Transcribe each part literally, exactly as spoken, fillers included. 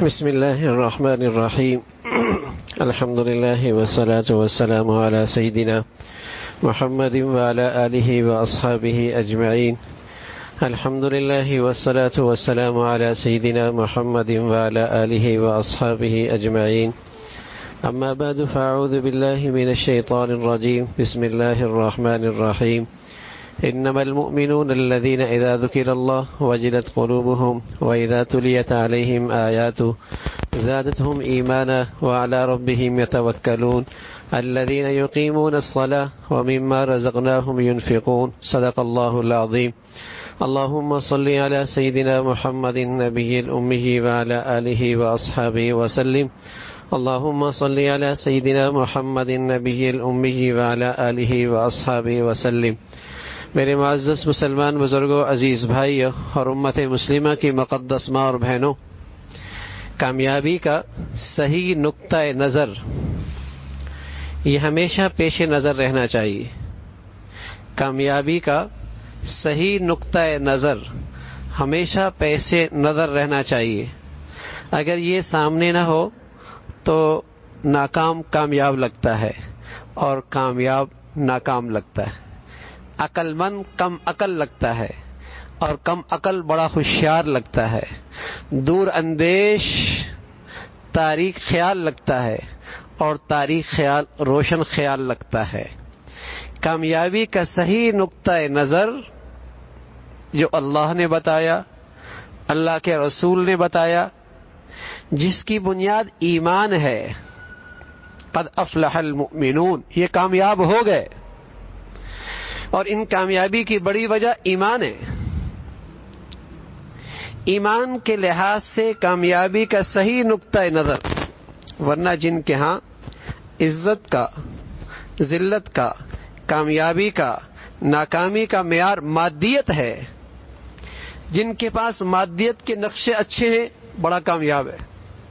بسم الله الرحمن الرحيم الحمد لله والصلاة والسلام على سيدنا محمد وعلى آله وأصحابه أجمعين. الحمد لله والصلاة والسلام على سيدنا محمد وعلى آله وأصحابه أجمعين. أما بعد فأعوذ بالله من الشيطان الرجيم. بسم الله الرحمن الرحيم. إنما المؤمنون الذين إذا ذكر الله وجلت قلوبهم وإذا تليت عليهم آياته زادتهم إيمانا وعلى ربهم يتوكلون الذين يقيمون الصلاة ومما رزقناهم ينفقون. صدق الله العظيم. اللهم صل على سيدنا محمد النبي الأمي وعلى آله وأصحابه وسلم. اللهم صل على سيدنا محمد النبي الأمي وعلى آله وأصحابه وسلم. میرے معزز مسلمان بزرگوں، عزیز بھائیوں اور امت مسلمہ کی مقدس ماں اور بہنوں، کامیابی کا صحیح نقطہ نظر یہ ہمیشہ پیش نظر رہنا چاہیے. کامیابی کا صحیح نقطہ نظر ہمیشہ پیش نظر رہنا چاہیے. اگر یہ سامنے نہ ہو تو ناکام کامیاب لگتا ہے اور کامیاب ناکام لگتا ہے. عقل مند کم عقل لگتا ہے اور کم عقل بڑا ہوشیار لگتا ہے. دور اندیش تاریک خیال لگتا ہے اور تاریک خیال روشن خیال لگتا ہے. کامیابی کا صحیح نقطہ نظر جو اللہ نے بتایا، اللہ کے رسول نے بتایا، جس کی بنیاد ایمان ہے، قد افلح المؤمنون، یہ کامیاب ہو گئے. اور ان کامیابی کی بڑی وجہ ایمان ہے. ایمان کے لحاظ سے کامیابی کا صحیح نقطہ نظر، ورنہ جن کے ہاں عزت کا، ذلت کا، کامیابی کا، ناکامی کا معیار مادیت ہے، جن کے پاس مادیت کے نقشے اچھے ہیں بڑا کامیاب ہے.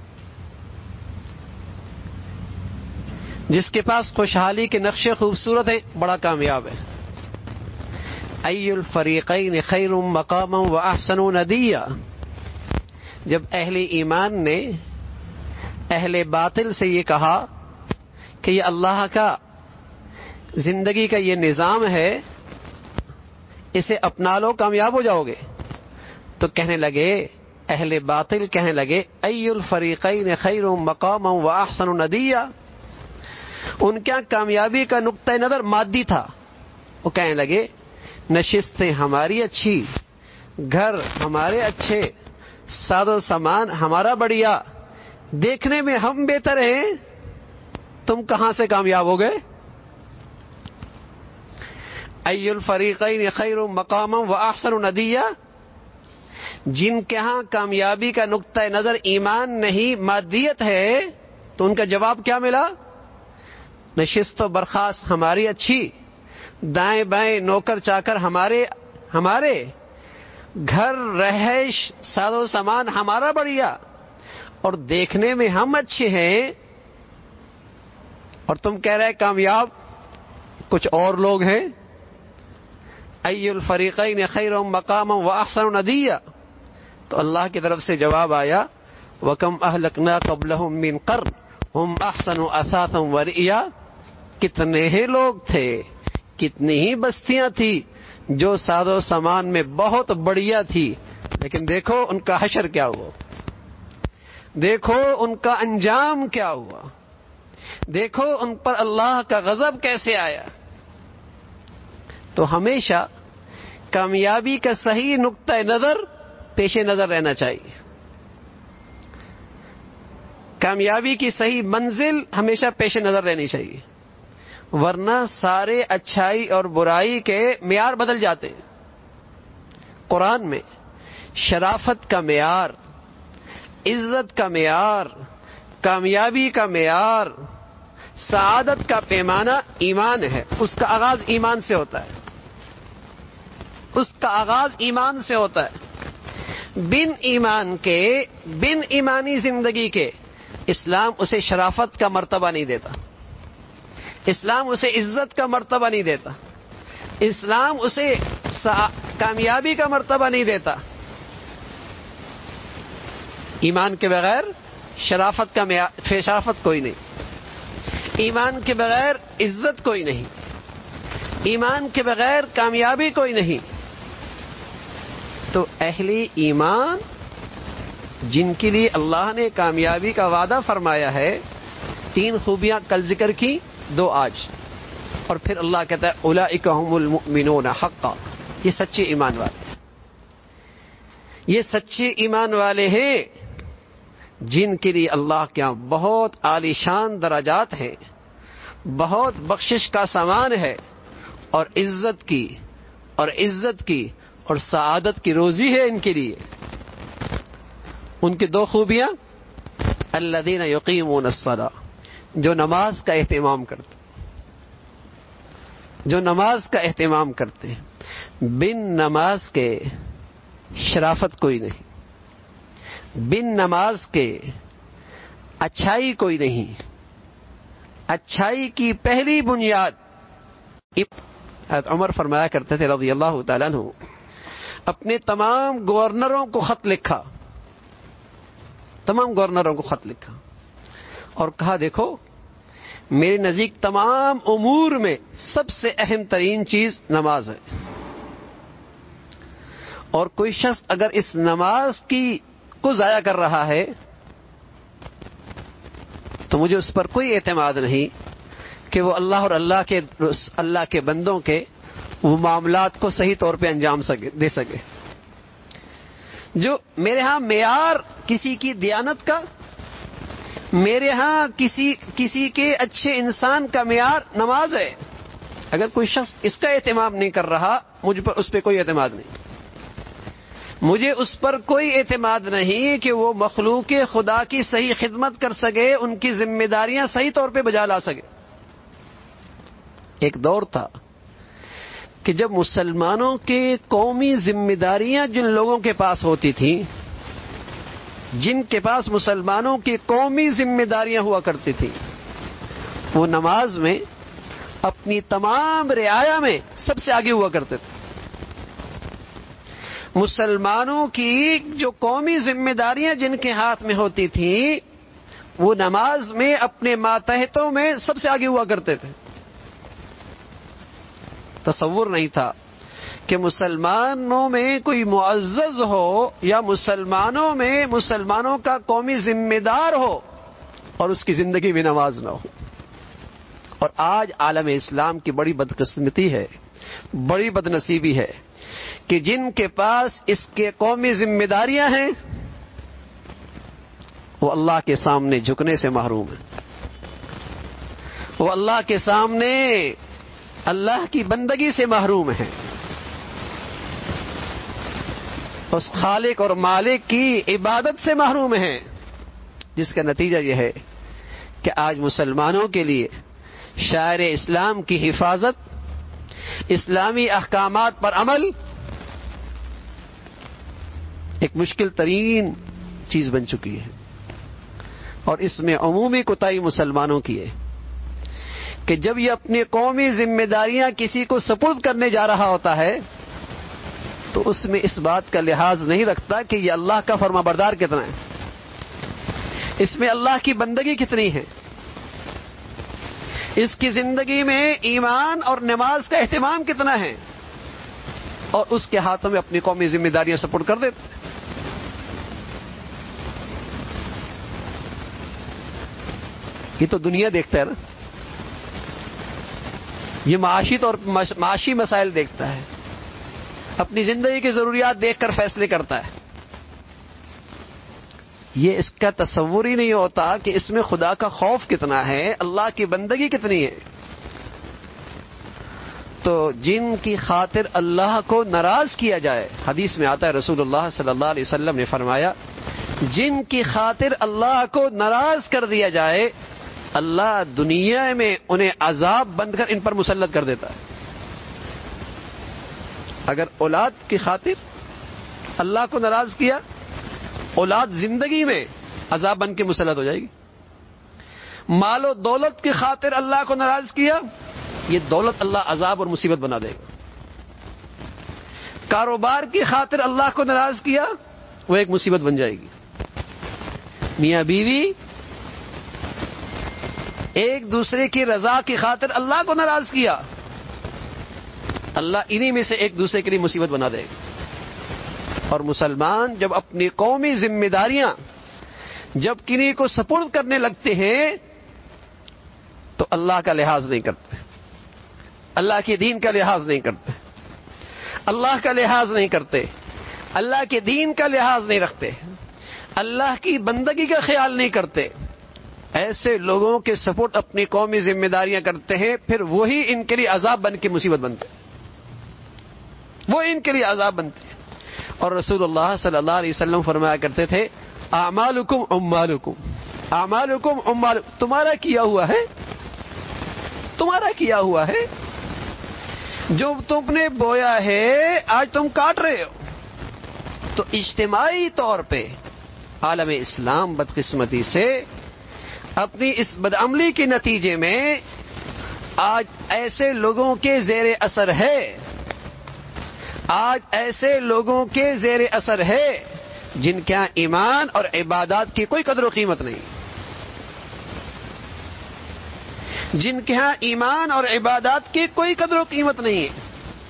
جس کے پاس خوشحالی کے نقشے خوبصورت ہیں بڑا کامیاب ہے. ای الفریقین خیر مقاما واحسن ندیا. جب اہل ایمان نے اہل باطل سے یہ کہا کہ یہ اللہ کا زندگی کا یہ نظام ہے، اسے اپنا لو کامیاب ہو جاؤ گے، تو کہنے لگے، اہل باطل کہنے لگے، ای الفریقین خیر مقاما واحسن ندیا. ان کا کامیابی کا نقطہ نظر مادی تھا. وہ کہنے لگے نشستیں ہماری اچھی، گھر ہمارے اچھے، ساز و سامان ہمارا بڑھیا، دیکھنے میں ہم بہتر ہیں، تم کہاں سے کامیاب ہو گئے؟ ای الفریقین خیر مقاما واحسن ندیا. جن کے ہاں کامیابی کا نقطہ نظر ایمان نہیں مادیت ہے، تو ان کا جواب کیا ملا؟ نشست و برخاست ہماری اچھی، دائیں بائیں نوکر چاکر ہمارے ہمارے گھر رہائش ساز و سامان ہمارا بڑھیا، اور دیکھنے میں ہم اچھے ہیں، اور تم کہہ رہے کامیاب کچھ اور لوگ ہیں. ای الفریقین خیر مقاما واحسن ندیا. تو اللہ کی طرف سے جواب آیا، وَكَمْ أَهْلَكْنَا قَبْلَهُمْ مِنْ قَرْنٍ هُمْ أَحْسَنُ أَثَاثًا وَرِئْيًا. کتنے ہی لوگ تھے، کتنی ہی بستیاں تھی جو ساز و سامان میں بہت بڑھیا تھی، لیکن دیکھو ان کا حشر کیا ہوا، دیکھو ان کا انجام کیا ہوا، دیکھو ان پر اللہ کا غضب کیسے آیا. تو ہمیشہ کامیابی کا صحیح نقطہ نظر پیش نظر رہنا چاہیے. کامیابی کی صحیح منزل ہمیشہ پیش نظر رہنی چاہیے، ورنہ سارے اچھائی اور برائی کے معیار بدل جاتے ہیں. قرآن میں شرافت کا معیار، عزت کا معیار، کامیابی کا معیار، سعادت کا پیمانہ ایمان ہے. اس کا آغاز ایمان سے ہوتا ہے، اس کا آغاز ایمان سے ہوتا ہے. بن ایمان کے، بن ایمانی زندگی کے اسلام اسے شرافت کا مرتبہ نہیں دیتا، اسلام اسے عزت کا مرتبہ نہیں دیتا، اسلام اسے کامیابی کا مرتبہ نہیں دیتا. ایمان کے بغیر شرافت کا معیار شرافت کوئی نہیں، ایمان کے بغیر عزت کوئی نہیں، ایمان کے بغیر کامیابی کوئی نہیں۔ تو اہل ایمان جن کے لیے اللہ نے کامیابی کا وعدہ فرمایا ہے، تین خوبیاں کل ذکر کی، دو آج، اور پھر اللہ کہتا ہے اولئک ھم المؤمنون حقا، یہ سچے ایمان والے ہیں، یہ سچے ایمان والے ہیں جن کے لیے اللہ کے یہاں بہت عالی شان درجات ہیں، بہت بخشش کا سامان ہے، اور عزت کی اور عزت کی اور سعادت کی روزی ہے ان کے لیے۔ ان کی دو خوبیاں، الذین یقیمون الصلاۃ، جو نماز کا اہتمام کرتے جو نماز کا اہتمام کرتے ہیں، بن نماز کے شرافت کوئی نہیں، بن نماز کے اچھائی کوئی نہیں، اچھائی کی پہلی بنیاد۔ عمر فرمایا کرتے تھے رضی اللہ تعالیٰ عنہ، اپنے تمام گورنروں کو خط لکھا، تمام گورنروں کو خط لکھا اور کہا دیکھو میرے نزدیک تمام امور میں سب سے اہم ترین چیز نماز ہے، اور کوئی شخص اگر اس نماز کی کو ضائع کر رہا ہے تو مجھے اس پر کوئی اعتماد نہیں کہ وہ اللہ اور اللہ کے اللہ کے بندوں کے وہ معاملات کو صحیح طور پہ انجام سکے دے سکے۔ جو میرے ہاں معیار کسی کی دیانت کا، میرے ہاں کسی کسی کے اچھے انسان کا معیار نماز ہے، اگر کوئی شخص اس کا اہتمام نہیں کر رہا مجھ پر اس پہ کوئی اعتماد نہیں، مجھے اس پر کوئی اعتماد نہیں کہ وہ مخلوق خدا کی صحیح خدمت کر سکے، ان کی ذمہ داریاں صحیح طور پہ بجا لا سکے۔ ایک دور تھا کہ جب مسلمانوں کے قومی ذمہ داریاں جن لوگوں کے پاس ہوتی تھیں، جن کے پاس مسلمانوں کی قومی ذمہ داریاں ہوا کرتی تھیں، وہ نماز میں اپنی تمام رعایا میں سب سے آگے ہوا کرتے تھے۔ مسلمانوں کی جو قومی ذمہ داریاں جن کے ہاتھ میں ہوتی تھیں، وہ نماز میں اپنے ماتحتوں میں سب سے آگے ہوا کرتے تھے۔ تصور نہیں تھا کہ مسلمانوں میں کوئی معزز ہو یا مسلمانوں میں مسلمانوں کا قومی ذمہ دار ہو اور اس کی زندگی میں نماز نہ ہو۔ اور آج عالم اسلام کی بڑی بدقسمتی ہے، بڑی بدنصیبی ہے کہ جن کے پاس اس کے قومی ذمہ داریاں ہیں وہ اللہ کے سامنے جھکنے سے محروم ہیں، وہ اللہ کے سامنے اللہ کی بندگی سے محروم ہیں، اس خالق اور مالک کی عبادت سے محروم ہیں، جس کا نتیجہ یہ ہے کہ آج مسلمانوں کے لیے شاعر اسلام کی حفاظت، اسلامی احکامات پر عمل ایک مشکل ترین چیز بن چکی ہے، اور اس میں عمومی کوتاہی مسلمانوں کی ہے کہ جب یہ اپنی قومی ذمہ داریاں کسی کو سپرد کرنے جا رہا ہوتا ہے تو اس میں اس بات کا لحاظ نہیں رکھتا کہ یہ اللہ کا فرما بردار کتنا ہے، اس میں اللہ کی بندگی کتنی ہے، اس کی زندگی میں ایمان اور نماز کا اہتمام کتنا ہے، اور اس کے ہاتھوں میں اپنی قومی ذمہ داریاں سپرد کر دیتے ہیں۔ یہ تو دنیا دیکھتا ہے نا، یہ معاشی طور معاشی مسائل دیکھتا ہے، اپنی زندگی کی ضروریات دیکھ کر فیصلے کرتا ہے۔ یہ اس کا تصور ہی نہیں ہوتا کہ اس میں خدا کا خوف کتنا ہے، اللہ کی بندگی کتنی ہے۔ تو جن کی خاطر اللہ کو ناراض کیا جائے، حدیث میں آتا ہے رسول اللہ صلی اللہ علیہ وسلم نے فرمایا، جن کی خاطر اللہ کو ناراض کر دیا جائے اللہ دنیا میں انہیں عذاب بند کر ان پر مسلط کر دیتا ہے۔ اگر اولاد کی خاطر اللہ کو ناراض کیا، اولاد زندگی میں عذاب بن کے مسلط ہو جائے گی۔ مال و دولت کی خاطر اللہ کو ناراض کیا، یہ دولت اللہ عذاب اور مصیبت بنا دے گا۔ کاروبار کی خاطر اللہ کو ناراض کیا، وہ ایک مصیبت بن جائے گی۔ میاں بیوی ایک دوسرے کی رضا کی خاطر اللہ کو ناراض کیا، اللہ انہی میں سے ایک دوسرے کے لیے مصیبت بنا دے گا۔ اور مسلمان جب اپنی قومی ذمہ داریاں جب کنہیں کو سپرد کرنے لگتے ہیں تو اللہ کا لحاظ نہیں کرتے، اللہ کے دین کا لحاظ نہیں کرتے، اللہ کا لحاظ نہیں کرتے، اللہ کے دین کا لحاظ نہیں رکھتے، اللہ کی بندگی کا خیال نہیں کرتے، ایسے لوگوں کے سپورٹ اپنی قومی ذمہ داریاں کرتے ہیں، پھر وہی ان کے لیے عذاب بن کے مصیبت بنتے ہیں، وہ ان کے لیے عذاب بنتے ہیں۔ اور رسول اللہ صلی اللہ علیہ وسلم فرمایا کرتے تھے اعمالکم اموالکم، اعمالکم اموالکم، تمہارا کیا ہوا ہے، تمہارا کیا ہوا ہے، جو تم نے بویا ہے آج تم کاٹ رہے ہو۔ تو اجتماعی طور پہ عالم اسلام بدقسمتی سے اپنی اس بدعملی کے نتیجے میں آج ایسے لوگوں کے زیر اثر ہے، آج ایسے لوگوں کے زیر اثر ہے جن کے ہاں ایمان اور عبادات کی کوئی قدر و قیمت نہیں، جن کے ہاں ایمان اور عبادات کی کوئی قدر و قیمت نہیں ہے۔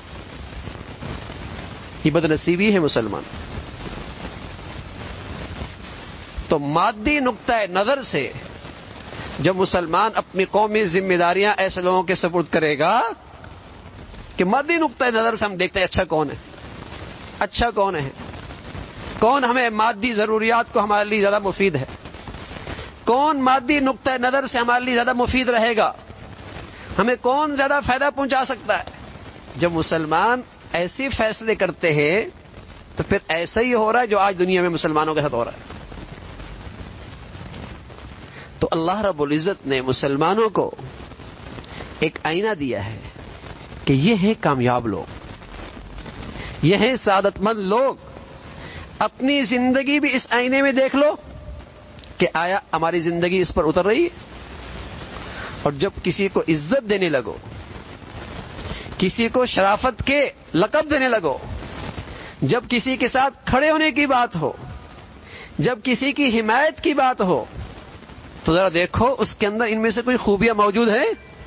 یہ بدنصیبی ہے مسلمان۔ تو مادی نقطۂ نظر سے جب مسلمان اپنی قومی ذمہ داریاں ایسے لوگوں کے سپرد کرے گا کہ مادی نقطۂ نظر سے ہم دیکھتے ہیں اچھا کون ہے، اچھا کون ہے، کون ہمیں مادی ضروریات کو ہمارے لیے زیادہ مفید ہے، کون مادی نقطۂ نظر سے ہمارے لیے زیادہ مفید رہے گا، ہمیں کون زیادہ فائدہ پہنچا سکتا ہے۔ جب مسلمان ایسے فیصلے کرتے ہیں تو پھر ایسا ہی ہو رہا ہے جو آج دنیا میں مسلمانوں کے ساتھ ہو رہا ہے۔ تو اللہ رب العزت نے مسلمانوں کو ایک آئینہ دیا ہے کہ یہ ہیں کامیاب لوگ، یہ ہیں سعادت مند لوگ۔ اپنی زندگی بھی اس آئینے میں دیکھ لو کہ آیا ہماری زندگی اس پر اتر رہی ہے؟ اور جب کسی کو عزت دینے لگو، کسی کو شرافت کے لقب دینے لگو، جب کسی کے ساتھ کھڑے ہونے کی بات ہو، جب کسی کی حمایت کی بات ہو، تو ذرا دیکھو اس کے اندر ان میں سے کوئی خوبیاں موجود ہیں؟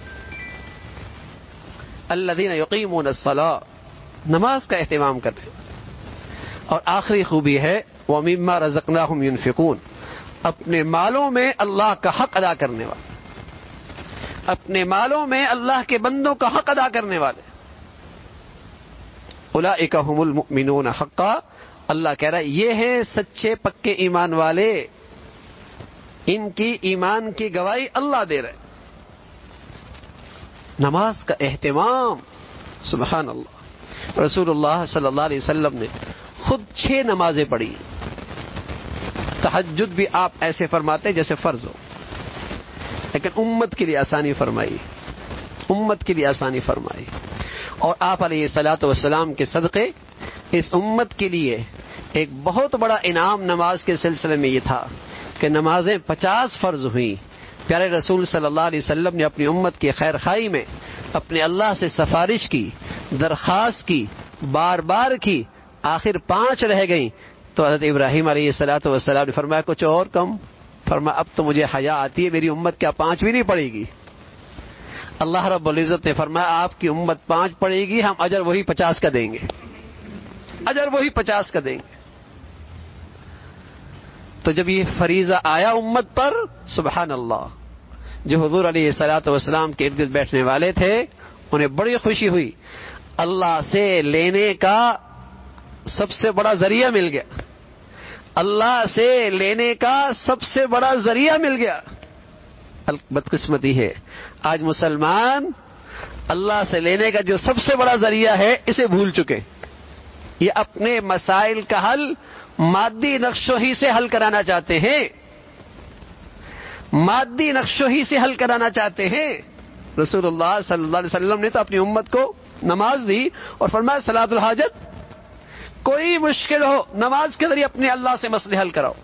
الذین یقیمون الصلاۃ، نماز کا اہتمام کرتے ہیں۔ اور آخری خوبی ہے وَمِمَّا رَزَقْنَاهُمْ يُنْفِقُونَ، اپنے مالوں میں اللہ کا حق ادا کرنے والے، اپنے مالوں میں اللہ کے بندوں کا حق ادا کرنے والے۔ اولئک ھم المؤمنون حقا، اللہ کہہ رہا ہے یہ ہیں سچے پکے ایمان والے، ان کی ایمان کی گواہی اللہ دے رہے۔ نماز کا اہتمام، سبحان اللہ، رسول اللہ صلی اللہ علیہ وسلم نے خود چھ نمازیں پڑھی، تہجد بھی آپ ایسے فرماتے جیسے فرض ہو، لیکن امت کے لیے آسانی فرمائی، امت کے لیے آسانی فرمائی۔ اور آپ علیہ الصلوۃ والسلام کے صدقے اس امت کے لیے ایک بہت بڑا انعام نماز کے سلسلے میں یہ تھا کہ نمازیں پچاس فرض ہوئیں۔ پیارے رسول صلی اللہ علیہ وسلم نے اپنی امت کی خیر خواہی میں اپنے اللہ سے سفارش کی، درخواست کی، بار بار کی، آخر پانچ رہ گئیں تو حضرت ابراہیم علیہ الصلوۃ والسلام نے فرمایا کچھ اور کم، فرمایا اب تو مجھے حیا آتی ہے، میری امت کیا پانچ بھی نہیں پڑے گی؟ اللہ رب العزت نے فرمایا آپ کی امت پانچ پڑے گی، ہم اجر وہی پچاس کا دیں گے، اجر وہی پچاس کا دیں گے۔ تو جب یہ فریضہ آیا امت پر، سبحان اللہ، جو حضور علیہ الصلوۃ والسلام کے ارد گرد بیٹھنے والے تھے انہیں بڑی خوشی ہوئی، اللہ سے لینے کا سب سے بڑا ذریعہ مل گیا، اللہ سے لینے کا سب سے بڑا ذریعہ مل گیا۔ بدقسمتی ہے آج مسلمان اللہ سے لینے کا جو سب سے بڑا ذریعہ ہے اسے بھول چکے، یہ اپنے مسائل کا حل مادی نقشوں ہی سے حل کرانا چاہتے ہیں، مادی نقشوں ہی سے حل کرانا چاہتے ہیں۔ رسول اللہ صلی اللہ علیہ وسلم نے تو اپنی امت کو نماز دی اور فرمایا صلاۃ الحاجت، کوئی مشکل ہو نماز کے ذریعے اپنے اللہ سے مسئلے حل کراؤ۔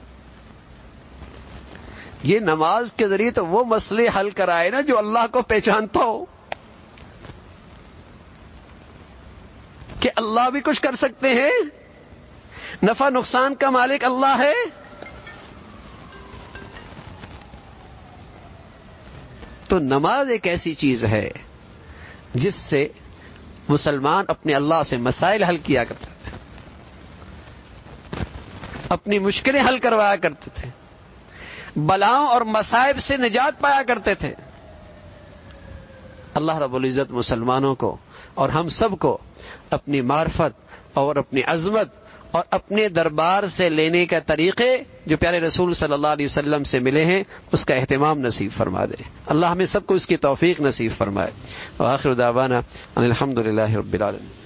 یہ نماز کے ذریعے تو وہ مسئلے حل کرائے نا جو اللہ کو پہچانتا ہو کہ اللہ بھی کچھ کر سکتے ہیں، نفع نقصان کا مالک اللہ ہے، تو نماز ایک ایسی چیز ہے جس سے مسلمان اپنے اللہ سے مسائل حل کیا کرتے تھے، اپنی مشکلیں حل کروایا کرتے تھے، بلاؤں اور مصائب سے نجات پایا کرتے تھے۔ اللہ رب العزت مسلمانوں کو اور ہم سب کو اپنی معرفت اور اپنی عظمت اور اپنے دربار سے لینے کے طریقے جو پیارے رسول صلی اللہ علیہ وسلم سے ملے ہیں اس کا اہتمام نصیب فرما دے۔ اللہ ہمیں سب کو اس کی توفیق نصیب فرمائے۔ وآخر دعوانا ان الحمد للہ رب العالمین۔